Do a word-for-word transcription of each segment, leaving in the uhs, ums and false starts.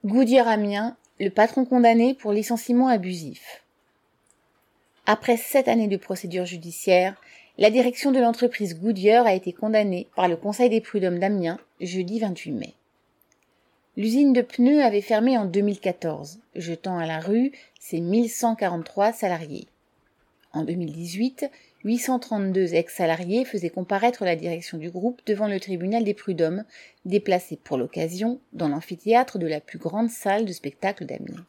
Goodyear Amiens, le patron condamné pour licenciement abusif. Après sept années de procédure judiciaire, la direction de l'entreprise Goodyear a été condamnée par le Conseil des prud'hommes d'Amiens jeudi vingt-huit mai. L'usine de pneus avait fermé en deux mille quatorze, jetant à la rue ses mille cent quarante-trois salariés. En deux mille dix-huit, huit cent trente-deux ex-salariés faisaient comparaître la direction du groupe devant le tribunal des prud'hommes, déplacé pour l'occasion dans l'amphithéâtre de la plus grande salle de spectacle d'Amiens.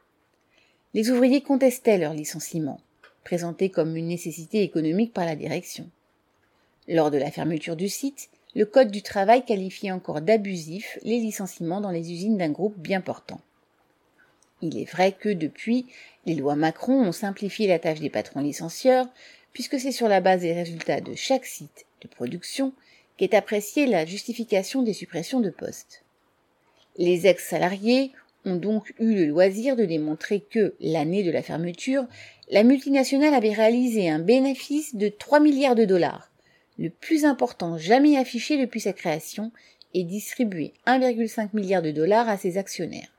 Les ouvriers contestaient leur licenciement, présenté comme une nécessité économique par la direction. Lors de la fermeture du site, le Code du travail qualifiait encore d'abusifs les licenciements dans les usines d'un groupe bien portant. Il est vrai que, depuis, les lois Macron ont simplifié la tâche des patrons licencieurs, puisque c'est sur la base des résultats de chaque site de production qu'est appréciée la justification des suppressions de postes. Les ex-salariés ont donc eu le loisir de démontrer que, l'année de la fermeture, la multinationale avait réalisé un bénéfice de trois milliards de dollars, le plus important jamais affiché depuis sa création, et distribué un virgule cinq milliard de dollars à ses actionnaires.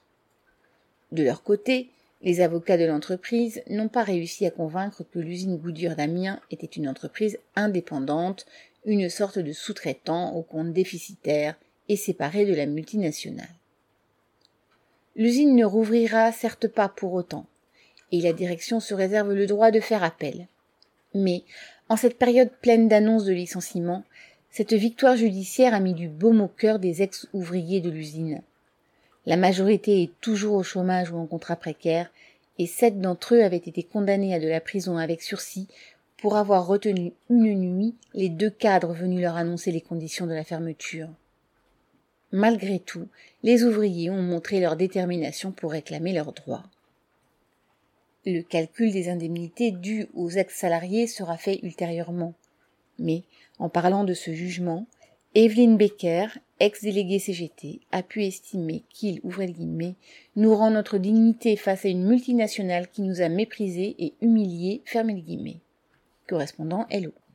De leur côté, les avocats de l'entreprise n'ont pas réussi à convaincre que l'usine Goodyear d'Amiens était une entreprise indépendante, une sorte de sous-traitant au compte déficitaire et séparé de la multinationale. L'usine ne rouvrira certes pas pour autant, et la direction se réserve le droit de faire appel. Mais, en cette période pleine d'annonces de licenciements, cette victoire judiciaire a mis du baume au cœur des ex-ouvriers de l'usine. La majorité est toujours au chômage ou en contrat précaire, et sept d'entre eux avaient été condamnés à de la prison avec sursis pour avoir retenu une nuit les deux cadres venus leur annoncer les conditions de la fermeture. Malgré tout, les ouvriers ont montré leur détermination pour réclamer leurs droits. Le calcul des indemnités dues aux ex-salariés sera fait ultérieurement. Mais, en parlant de ce jugement, Evelyne Becker, ex-déléguée C G T, a pu estimer qu'il, ouvrez le guillemets, nous rend notre dignité face à une multinationale qui nous a méprisés et humiliés, fermez le guillemets. Correspondant Hello.